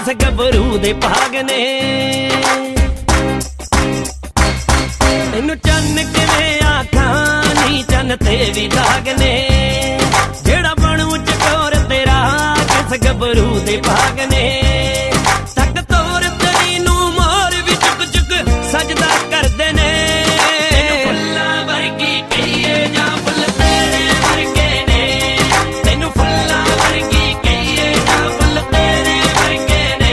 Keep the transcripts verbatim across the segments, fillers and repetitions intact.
किस गभरू दे भाग ने। तेनू चन्न किवें आखां नी चन्न ते भी दाग ने। जेड़ा बनू चकोर तेरा किस गभरू दे भाग ने। तक तोर तेरी नू मोर भी चुक चुक सजदा करदे ने। फुल्लां वर्गी कहिए जां फुल तेरे वर्गे ने। तेनू फुल्लां वर्गी कहिए जां फुल तेरे वर्गे ने।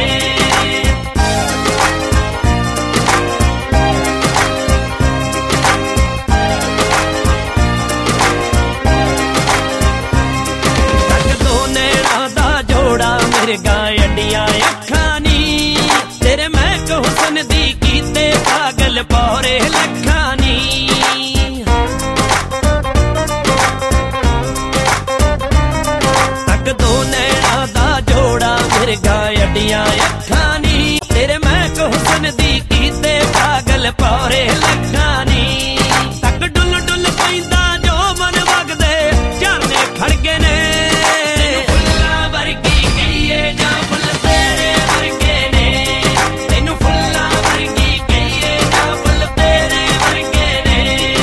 तक दो नैना दा जोड़ा मिर्गा अड्डियां अखां नी। तेरे महक हुस्न दी कीते पागल पौरे लखां नी। तक दो नैना दा जोड़ा मिर्गा अड्डियां अखां नी। तेरे महक हुस्न दी कीते पागल पौरे लखां नी। तक डुल डुल पैंदा जो मन वगदे झरने खड़गे ने। फुल्लां वर्गी कहिए जां फुल तेरे वर्गे ने। तेनू फुल्लां वर्गी कहिए जां फुल तेरे वर्गे ने।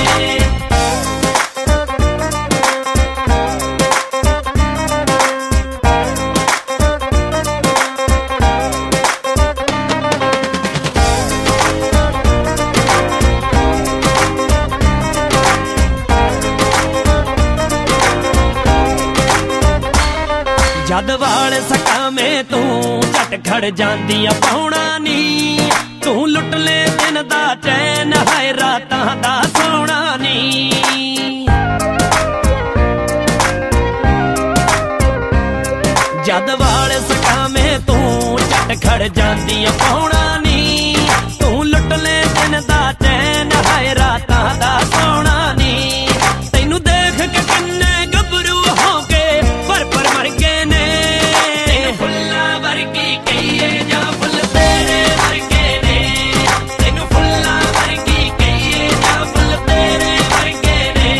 जद वाल सका में तू झट खड़ जांदी आ पाउणा नी। तू लुट ले दिन दा चैन हाय रातां दा सोना नी। जद वाल सका में तू झट खड़ जांदी आ पाउणा नी। तू लुट ले दिन दा चैन हाय रातां दा सोना नी। तैनू देख के किन्ने गभरू हो के पर पर मर गए ने। फुल्लां वर्गी कहिए जां फुल तेरे वर्गे ने। तेनू फुल्लां वर्गी कहिए जां फुल तेरे वर्गे ने।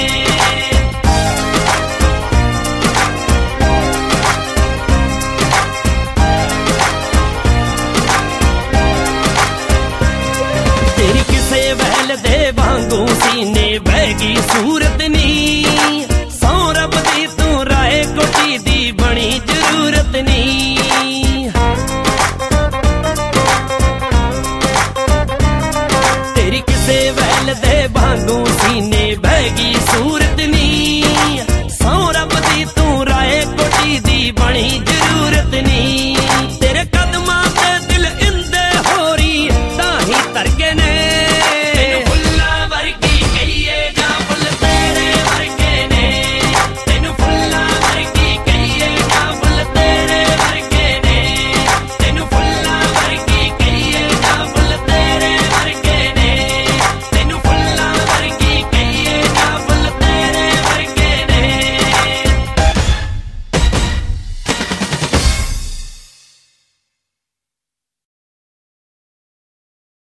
तेरी किसे वैल दे वांगू सीने बहगी सूरत नी।